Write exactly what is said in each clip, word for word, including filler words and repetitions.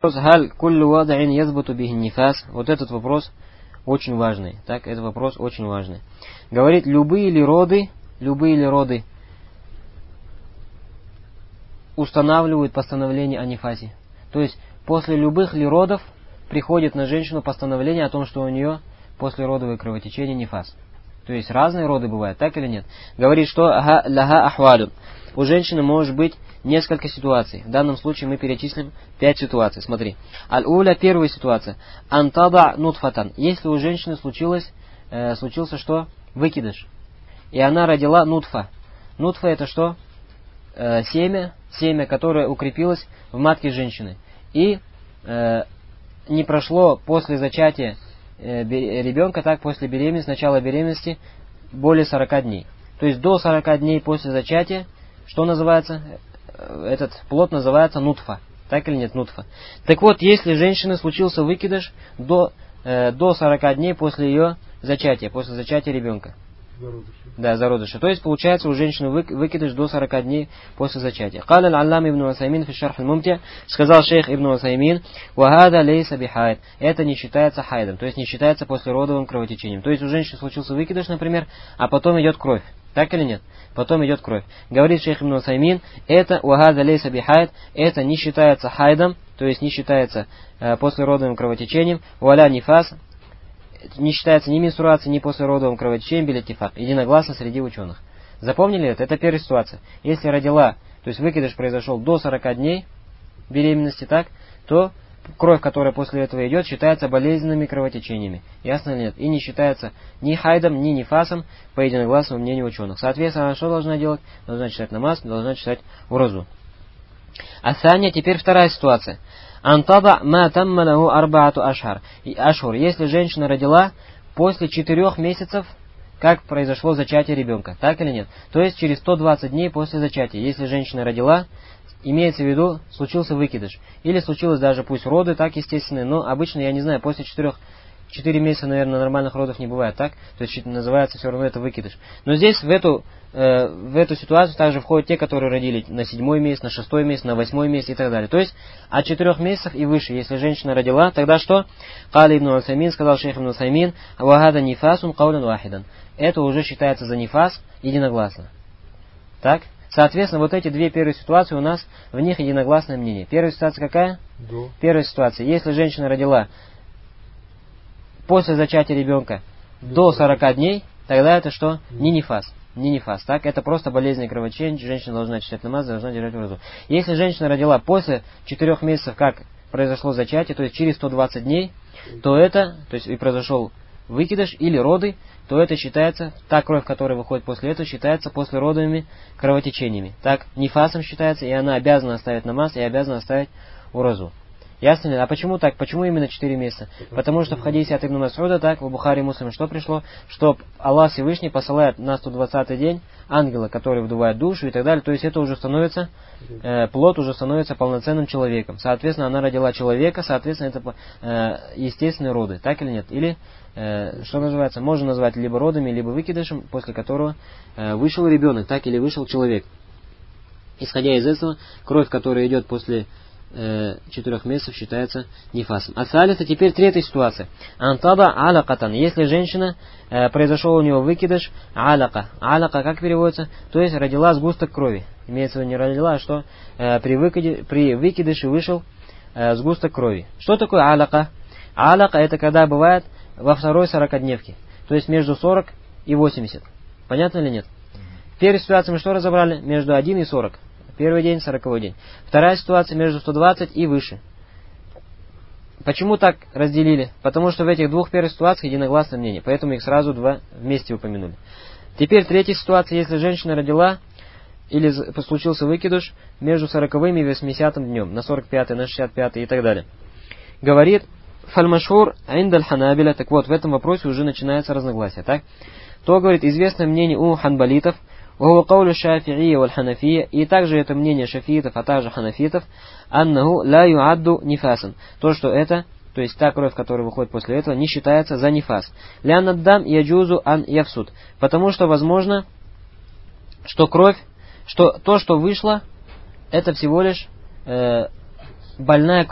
Халь куллю вад'ин язбуту бихи нифас. Вот этот вопрос очень важный. Так, этот вопрос очень важный. Говорит, любые ли роды, любые ли роды устанавливают постановление о нифасе. То есть, после любых ли родов приходит на женщину постановление о том, что у нее послеродовое кровотечение нифас. То есть, разные роды бывают, так или нет? Говорит, что ляха ахвалю. У женщины может быть несколько ситуаций. В данном случае мы перечислим пять ситуаций. Смотри. Аль-уля, первая ситуация. Антада нутфатан. Если у женщины случилось, э, случился что? Выкидыш. И она родила нутфа. Нутфа это что? Э, семя, семя, которое укрепилось в матке женщины. И э, не прошло после зачатия э, ребенка, так, после беременности, начала беременности, более сорока дней. То есть до сорока дней после зачатия, что называется? Этот плод называется нутфа. Так или нет, нутфа. Так вот, если женщины случился выкидыш до, э, до сорока дней после ее зачатия, после зачатия ребенка. Зародыша. Да, зародыша. То есть, получается, у женщины выкидыш до сорока дней после зачатия. Каля аль-аллам ибн Усаймин фи шарх аль-мумти, сказал шейх ибн Усаймин, вагада лейса бихайд. Это не считается хайдом, то есть не считается послеродовым кровотечением. То есть, у женщины случился выкидыш, например, а потом идет кровь. Так или нет? Потом идет кровь. Говорит шейх ибн Усаймин, это вагада лейса бихайд, это не считается хайдом, то есть не считается э, послеродовым кровотечением, валя нифас, не считается ни менструацией, ни послеродовым кровотечением, билетифак. Единогласно среди ученых. Запомнили это? Это первая ситуация. Если родила, то есть выкидыш произошел до сорока дней беременности, так, то кровь, которая после этого идет, считается болезненными кровотечениями. Ясно или нет? И не считается ни хайдом, ни нифасом, по единогласному мнению ученых. Соответственно, она что должна делать? Должна читать намаз, должна читать уразу. А Саня, теперь вторая ситуация. Антада ма таммалаху арбаату ашхар. Ашхур. Если женщина родила после четырех месяцев, как произошло зачатие ребенка. Так или нет? То есть через сто двадцать дней после зачатия. Если женщина родила, имеется в виду, случился выкидыш. Или случилось даже, пусть роды, так естественные, но обычно, я не знаю, после четырех, четыре месяца, наверное, нормальных родов не бывает, так? То есть называется все равно это выкидыш. Но здесь в эту, э, в эту ситуацию также входят те, которые родили на седьмой месяц, на шестой месяц, на восьмой месяц и так далее. То есть от четырех месяцев и выше, если женщина родила, тогда что? Кали ибн Усаймин, сказал шейх ибн Усаймин, вагада нифасун каулян вахидан. Это уже считается за нифас единогласно. Так? Соответственно, вот эти две первые ситуации у нас, в них единогласное мнение. Первая ситуация какая? До. Первая ситуация. Если женщина родила после зачатия ребенка до сорока дней, тогда это что? Не нифас. Не нифас. Так? Это просто болезненное кровотечение. Женщина должна читать намаз, должна держать уразу. Если женщина родила после четырех месяцев, как произошло зачатие, то есть через сто двадцать дней, то это, то есть и произошел выкидыш или роды, то это считается, та кровь, которая выходит после этого, считается послеродовыми кровотечениями. Так, нифасом считается, и она обязана оставить намаз, и обязана оставить уразу. Ясно ли? А почему так? Почему именно четыре месяца? Потому что в хадисе от Ибн Мас'уда, так, в Бухари и Муслиме что пришло? Что Аллах Всевышний посылает на сто двадцатый день ангела, который вдувает душу и так далее. То есть это уже становится, э, плод уже становится полноценным человеком. Соответственно, она родила человека, соответственно, это э, естественные роды. Так или нет? Или, э, что называется, можно назвать либо родами, либо выкидышем, после которого э, вышел ребенок, так или вышел человек. Исходя из этого, кровь, которая идет после четырех месяцев, считается нифасом. А салиса, теперь третья ситуация. Антада алакатан. Если женщина, э, произошел у него выкидыш, алака. Алака как переводится? То есть родила сгусток крови. Имеется в виду не родила, а что э, при, выкиде, при выкидыше вышел э, сгусток крови. Что такое алака? Алака это когда бывает во второй сорокадневке. То есть между сорок и восемьдесят. Понятно или нет? В первой ситуации мы что разобрали? Между один и сорок. Первый день, сороковой день. Вторая ситуация между сто двадцать и выше. Почему так разделили? Потому что в этих двух первых ситуациях единогласное мнение. Поэтому их сразу два вместе упомянули. Теперь третья ситуация, если женщина родила или случился выкидыш между сороковым и восьмидесятым днем. На сорок пятый, на шестьдесят пятый и так далее. Говорит фальмашур индаль ханабиля. Так вот, в этом вопросе уже начинается разногласие. Так? То, говорит, известное мнение у ханбалитов, وهو قول الشافعية والحنفية, и также это мнение шафиитов, а также ханафитов, аннаху ла юадду нифасан, то, что это, то есть та кровь, которая выходит после этого, не считается за нифас. Лянаддам яджузу ан явсуд, потому что возможно, что кровь, что то, что вышло, это всего лишь э, больная кровь.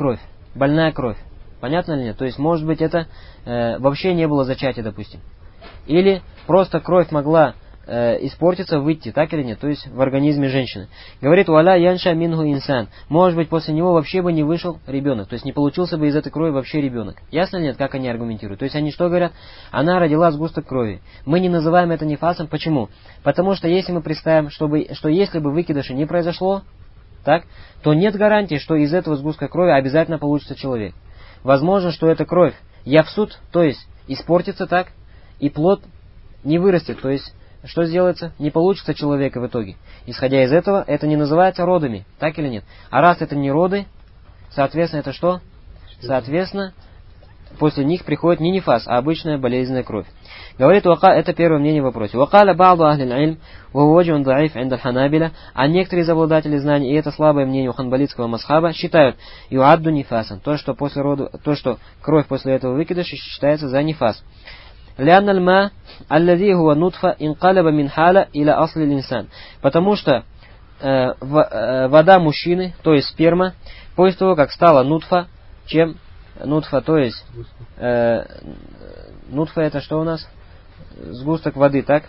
больная кровь. Понятно ли нет? То есть, может быть, это э, вообще не было зачатия, допустим. Или просто кровь могла э, испортиться, выйти, так или нет? То есть, в организме женщины. Говорит, «Валя янша минху инсан». Может быть, после него вообще бы не вышел ребенок. То есть, не получился бы из этой крови вообще ребенок. Ясно ли нет, как они аргументируют? То есть, они что говорят? Она родила сгусток крови. Мы не называем это нифасом. Почему? Потому что, если мы представим, чтобы, что если бы выкидыша не произошло, так, то нет гарантии, что из этого сгустка крови обязательно получится человек. Возможно, что эта кровь явсут, то есть испортится, так, и плод не вырастет, то есть что сделается? Не получится человека в итоге. Исходя из этого, это не называется родами, так или нет? А раз это не роды, соответственно, это что? Соответственно, после них приходит не нифас, а обычная болезненная кровь. Говорит, это первое мнение в вопросе. Вакаля ба'ду ахли аль-илм, ваваджун даиф инда ханабиля, а некоторые из обладателей знаний, и это слабое мнение у ханбалитского масхаба, считают юадду нифасан, то, что после роду, то, что кровь после этого выкидыша считается за нифас. Лянна аль-ма, аллади хуа нутфа, инкалаба мин халя иля асли линсан. Потому что э, в, э, вода мужчины, то есть сперма, после того, как стала нутфа, чем нутфа, то есть э, нутфа это что у нас? Сгусток воды, так?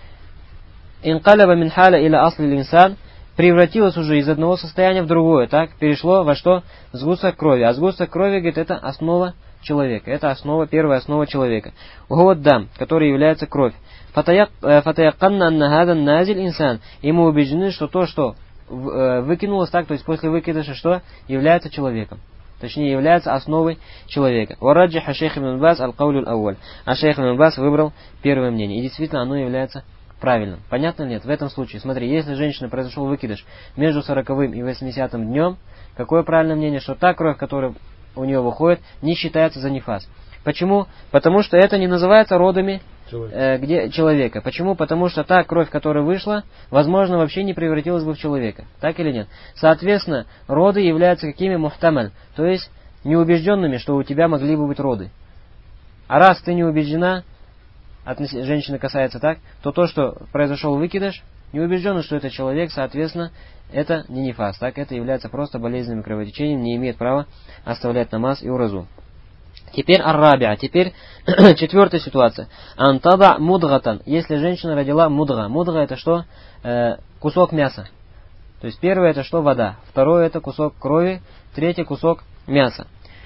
Инкалаба мин халя иля асли линсан, превратилось уже из одного состояния в другое, так? Перешло во что? Сгусток крови. А сгусток крови, говорит, это основа человека. Это основа, первая основа человека. Вот дам, который является кровь. Фатаякканна аннахадан назиль инсан. И мы убеждены, что то, что выкинулось так, то есть после выкидыша, что является человеком. Точнее, является основой человека. Вараджиха шейх ибн Бас аль-каулю аль-ауаль. А шейх ибн Бас выбрал первое мнение. И действительно, оно является правильным. Понятно ли нет? В этом случае, смотри, если женщина произошел выкидыш между сороковым и восьмидесятым днем, какое правильное мнение, что та кровь, которая у нее выходит, не считается за нифас. Почему? Потому что это не называется родами э, где, человека. Почему? Потому что та кровь, которая вышла, возможно, вообще не превратилась бы в человека. Так или нет? Соответственно, роды являются какими? Мухтамаль. То есть, неубежденными, что у тебя могли бы быть роды. А раз ты не убеждена, относ... женщина касается так, то то, что произошел выкидыш, не убежден, что это человек, соответственно, это не нифас, так? Это является просто болезненным кровотечением, не имеет права оставлять намаз и уразу. Теперь ар-рабиа, теперь четвертая ситуация. Антада мудгатан, если женщина родила мудга. Мудга это что? Э, кусок мяса. То есть первое это что? Вода. Второе это кусок крови. Третий кусок мяса.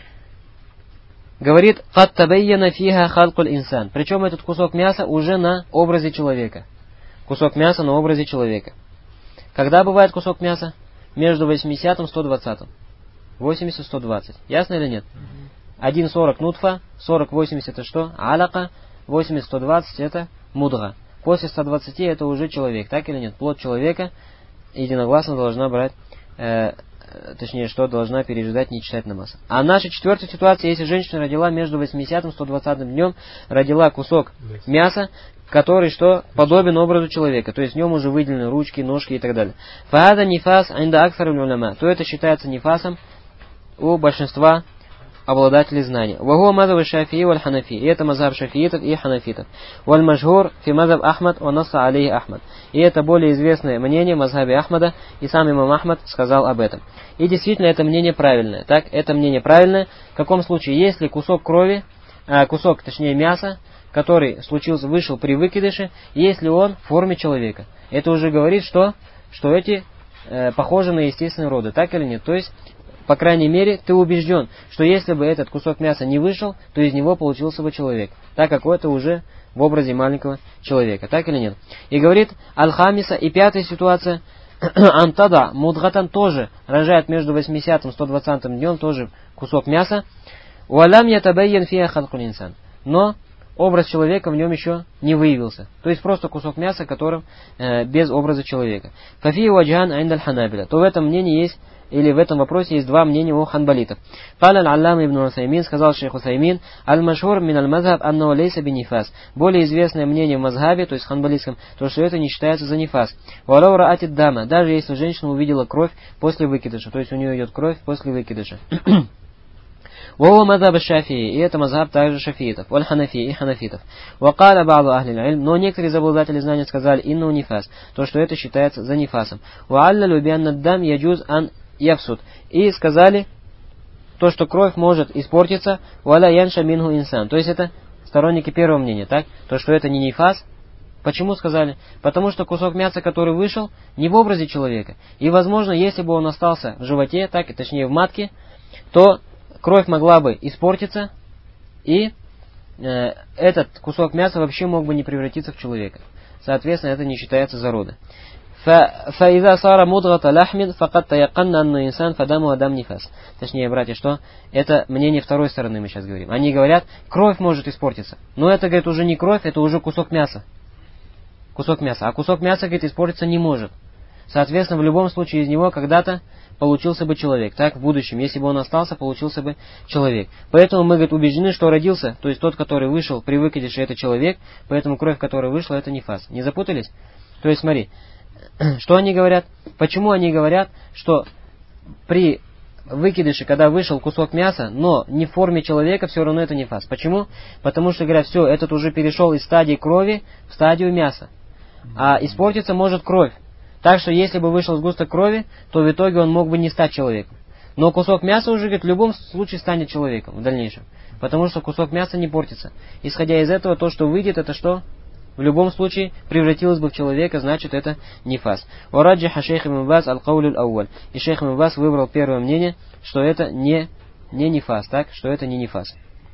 Говорит, «Кад табайяна фиха халкуль инсан». Причем этот кусок мяса уже на образе человека. Кусок мяса на образе человека. Когда бывает кусок мяса? Между восьмидесятым и сто двадцатым. восемьдесят сто двадцать. Ясно или нет? один сорок нутфа, сорок восемьдесят это что? Алака, восемьдесят сто двадцать это мудга. После ста двадцати это уже человек. Так или нет? Плод человека единогласно должна брать, э, точнее, что должна пережидать, не читать намаз. А наша четвертая ситуация, если женщина родила между восьмидесятым и сто двадцатым днем, родила кусок мяса, который что? Подобен образу человека. То есть в нем уже выделены ручки, ножки и так далее. Фаада нифас инда аксар уляма. То это считается нифасом у большинства обладателей знания. Вагуа мазаб шафии валь ханафи. И это мазаб шафиитов и ханафитов. Валь мажхур фи мазаб Ахмад ва насса алейхи Ахмад. И это более известное мнение мазхабе Ахмада, и сам имам Ахмад сказал об этом. И действительно это мнение правильное. Так, это мнение правильное. В каком случае, если кусок крови, а, кусок, точнее мяса, который случился, вышел при выкидыше, если он в форме человека. Это уже говорит, что, что эти э, похожи на естественные роды, так или нет? То есть, по крайней мере, ты убежден, что если бы этот кусок мяса не вышел, то из него получился бы человек, так как это уже в образе маленького человека, так или нет? И говорит Аль-Хамиса, и пятая ситуация, Антада, мудгатан тоже рожает между восьмидесятым и сто двадцатым днем тоже кусок мяса, Уалям ятабайян фиа халкуль инсан. Но образ человека в нем еще не выявился. То есть просто кусок мяса, которым э, без образа человека. Фафи ваджхан айндаль ханабиля. То в этом мнении есть, или в этом вопросе есть два мнения у ханбалитов. Пал аль-аллам ибн Усаймин, сказал шейх Усаймин, аль-машхур мин аль-мазхаб аннаhu лейса бинифас. Более известное мнение в мазхабе, то есть ханбалитском, то что это не считается за нифас. Валау раатид дама, даже если женщина увидела кровь после выкидыша, то есть у нее идет кровь после выкидыша. Вова мазхаб шафии, и это мазхаб также шафиитов, валь ханафи и ханафитов. Вакаля ба'ду ахли аль-илм, но некоторые из обладателей знания сказали инну нифас, то что это считается за нифасом. Ва'аллалу бианна дам яджуз ан явсуд, и сказали то, что кровь может испортиться, валя янша минху инсан. То есть это сторонники первого мнения, так? То, что это не нифас. Почему сказали? Потому что кусок мяса, который вышел, не в образе человека. И, возможно, если бы он остался в животе, так, и точнее в матке, то кровь могла бы испортиться, и э, этот кусок мяса вообще мог бы не превратиться в человека. Соответственно, это не считается зародой. فَإِذَا صَارَ مُضْغَةَ لَحْمٍ فَقَدْ تَيَقَّنَّ أَنَّ إِنسَانَ فَدَمُهُ دَمْ نِفَاسٍ. Точнее, братья, что это мнение второй стороны мы сейчас говорим. Они говорят, кровь может испортиться. Но это, говорит, уже не кровь, это уже кусок мяса. Кусок мяса. А кусок мяса, говорит, испортиться не может. Соответственно, в любом случае из него когда-то получился бы человек. Так, в будущем, если бы он остался, получился бы человек. Поэтому мы, говорит, убеждены, что родился, то есть тот, который вышел при выкидыше, это человек, поэтому кровь, которая вышла, это нифас. Не запутались? То есть, смотри, что они говорят? Почему они говорят, что при выкидыше, когда вышел кусок мяса, но не в форме человека, все равно это нифас? Почему? Потому что, говорят, все, этот уже перешел из стадии крови в стадию мяса. А испортиться может кровь. Так что, если бы вышел сгусток крови, то в итоге он мог бы не стать человеком. Но кусок мяса уже, говорит, в любом случае станет человеком в дальнейшем. Потому что кусок мяса не портится. Исходя из этого, то, что выйдет, это что? В любом случае превратилось бы в человека, значит это нифас. Вараджиха шейх ибн Баз аль-каулю аль-ауаль. И шейх ибн Баз выбрал первое мнение, что это не, не нифас, так? Что это не нифас.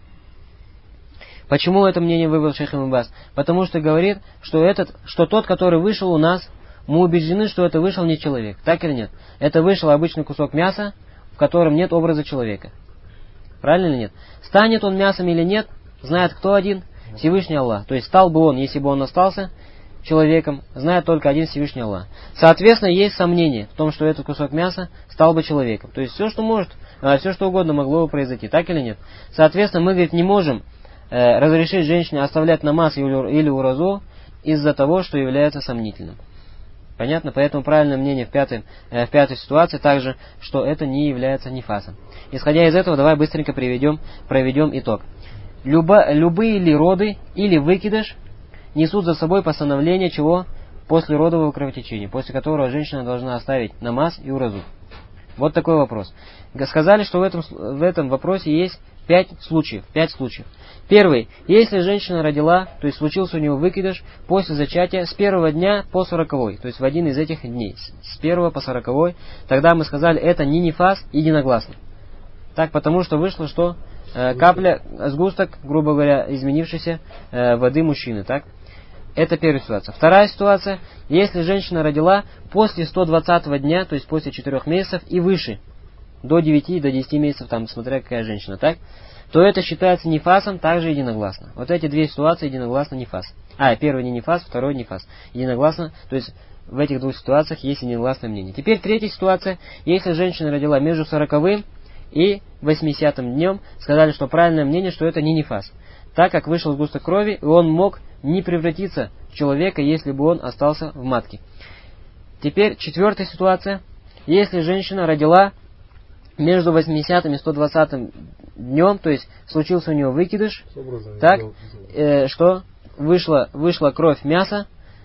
Почему это мнение выбрал шейх ибн Баз? Потому что говорит, что, этот, что тот, который вышел у нас, мы убеждены, что это вышел не человек. Так или нет? Это вышел обычный кусок мяса, в котором нет образа человека. Правильно или нет? Станет он мясом или нет, знает кто один? Всевышний Аллах. То есть стал бы он, если бы он остался человеком, знает только один Всевышний Аллах. Соответственно, есть сомнение в том, что этот кусок мяса стал бы человеком. То есть все, что может, все, что угодно могло бы произойти. Так или нет? Соответственно, мы, говорит, не можем э, разрешить женщине оставлять намаз или, или уразу из-за того, что является сомнительным. Понятно? Поэтому правильное мнение в пятой, э, в пятой ситуации также, что это не является нифасом. Исходя из этого, давай быстренько приведем, проведем итог. Любо, любые ли роды или выкидыш несут за собой постановление чего? После родового кровотечения, после которого женщина должна оставить намаз и уразу. Вот такой вопрос. Сказали, что в этом, в этом вопросе есть пять случаев. Пять случаев. Первый. Если женщина родила, то есть случился у него выкидыш после зачатия с первого дня по сороковой, то есть в один из этих дней, с первого по сороковой, тогда мы сказали, это не нифас, единогласно. Так, потому что вышло, что э, капля, сгусток, грубо говоря, изменившейся э, воды мужчины, так? Это первая ситуация. Вторая ситуация, если женщина родила после сто двадцатого дня, то есть после четырёх месяцев и выше, до девяти, до десяти месяцев, там, смотря какая женщина, так? То это считается нифасом, также единогласно. Вот эти две ситуации единогласно нифас. А, первый не нифас, второй нифас. Единогласно, то есть в этих двух ситуациях есть единогласное мнение. Теперь третья ситуация, если женщина родила между сороковым и восьмидесятым днем, сказали, что правильное мнение, что это не нифас. Так как вышел сгусток крови, и он мог не превратиться в человека, если бы он остался в матке. Теперь четвертая ситуация, если женщина родила между восьмидесятым и сто двадцатым днем, то есть случился у него выкидыш, так, э, что вышла, вышла кровь мяса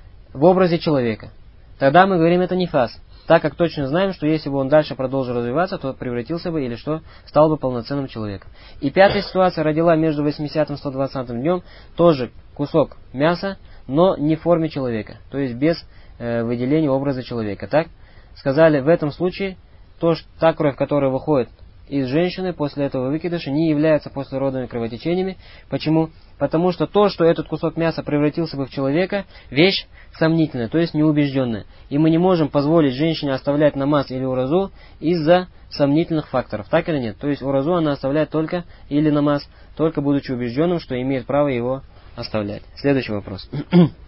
в образе человека. Тогда мы говорим, это нифас. Так как точно знаем, что если бы он дальше продолжил развиваться, то превратился бы или что, стал бы полноценным человеком. И пятая ситуация, родила между восьмидесятым и сто двадцатым днем, тоже кусок мяса, но не в форме человека, то есть без э, выделения образа человека. Так, сказали, в этом случае то, что та кровь, которая выходит из женщины после этого выкидыша, не является послеродными кровотечениями. Почему? Потому что то, что этот кусок мяса превратился бы в человека, вещь сомнительная, то есть неубежденная. И мы не можем позволить женщине оставлять намаз или уразу из-за сомнительных факторов. Так или нет? То есть уразу она оставляет только, или намаз, только будучи убежденным, что имеет право его оставлять. Следующий вопрос.